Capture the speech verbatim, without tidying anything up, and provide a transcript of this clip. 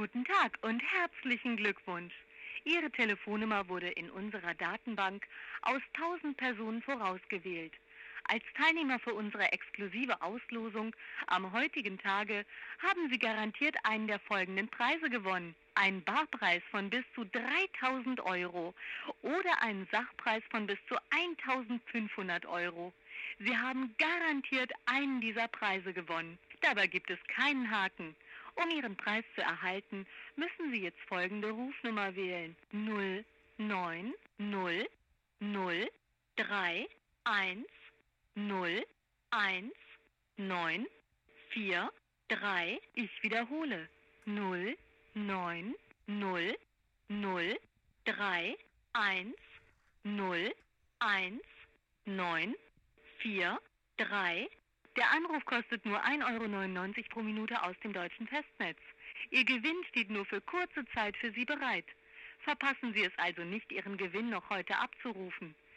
Guten Tag und herzlichen Glückwunsch. Ihre Telefonnummer wurde in unserer Datenbank aus tausend Personen vorausgewählt. Als Teilnehmer für unsere exklusive Auslosung am heutigen Tage haben Sie garantiert einen der folgenden Preise gewonnen. Einen Barpreis von bis zu dreitausend Euro oder einen Sachpreis von bis zu eintausendfünfhundert Euro. Sie haben garantiert einen dieser Preise gewonnen. Dabei gibt es keinen Haken. Um Ihren Preis zu erhalten, müssen Sie jetzt folgende Rufnummer wählen: null neun null null drei eins null eins neun vier drei. Ich wiederhole: null neun null null drei eins null eins neun vier drei. Der Anruf kostet nur ein Euro neunundneunzig pro Minute aus dem deutschen Festnetz. Ihr Gewinn steht nur für kurze Zeit für Sie bereit. Verpassen Sie es also nicht, Ihren Gewinn noch heute abzurufen.